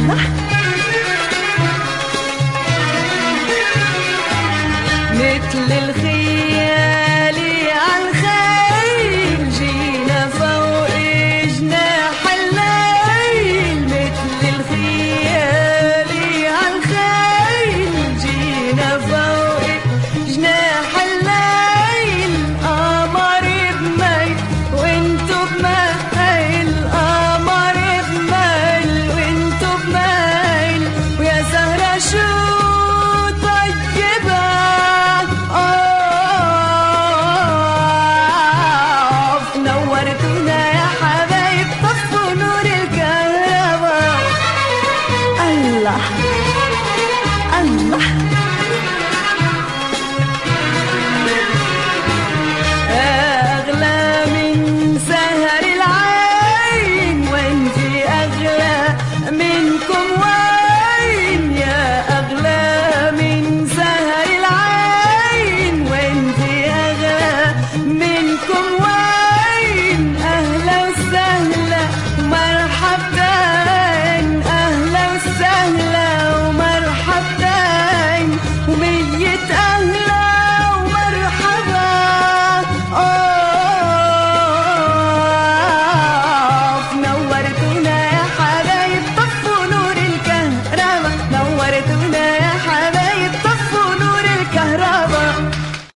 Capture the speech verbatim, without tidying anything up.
مثل الخيال عالخيل جينا فوق جناح الليل، مثل الخيال عالخيل جينا فوق جناح الليل. قمر بميل وانتو بميل، قمر بميل وانتو بميل، ويا سهرة شو طيبة نورتونا يا حبايب، طفوا نور الكهرباء. الله الله